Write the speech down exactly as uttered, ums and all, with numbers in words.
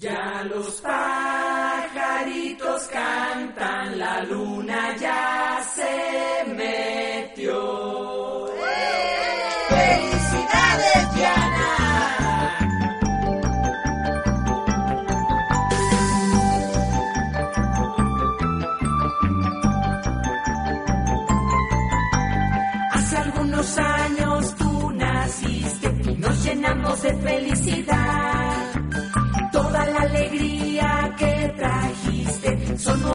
Ya los pajaritos cantan, la luna ya se metió. ¡Felicidades, Diana! Hace algunos años tú naciste y nos llenamos de felicidad. Toda la alegría que trajiste son